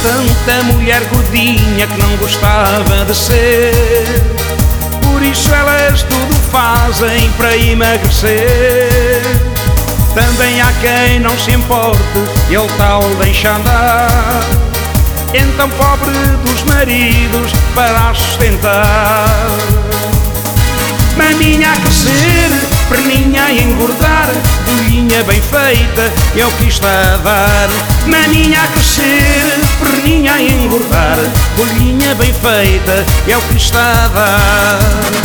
tanta mulher gordinha que não gostava de ser. Por isso elas tudo fazem para emagrecer. Também há quem não se importe, ele tal deixa andar. Então pobre dos maridos para a sustentar. Maminha a crescer, perninha a engordar, bolinha bem feita é o que está a dar. Maminha a crescer, perninha a engordar, bolinha bem feita é o que está a dar.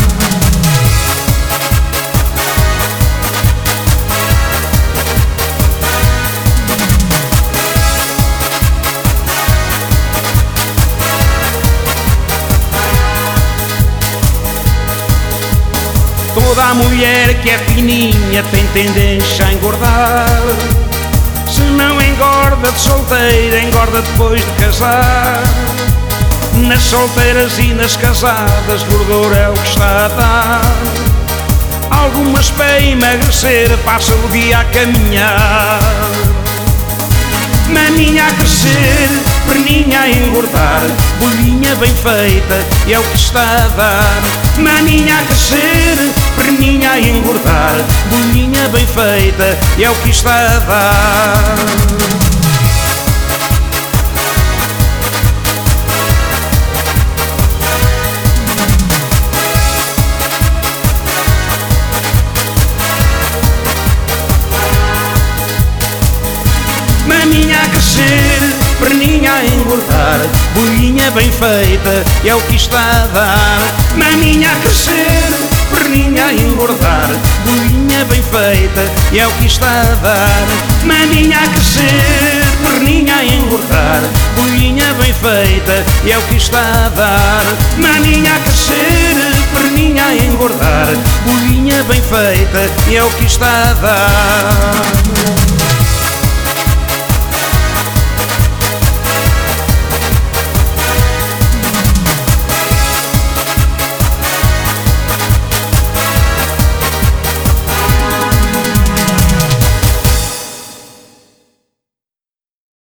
Toda a mulher que é fininha tem tendência a engordar. Se não engorda de solteira, engorda depois de casar. Nas solteiras e nas casadas, gordura é o que está a dar. Algumas para emagrecer passam o dia a caminhar. Maminha a crescer, perninha a engordar, bolinha bem feita é o que está a dar. Maminha a crescer, perninha a engordar, bolinha bem feita é o que está a dar. Maminha a crescer, perninha a engordar, bolinha bem feita é o que está a dar. Maminha a crescer, perninha a engordar, bolinha bem feita é o que está a dar. Maminha a crescer, perninha a engordar, bolinha bem feita é o que está a dar. Maminha a crescer, perninha a engordar, bolinha bem feita é o que está a dar.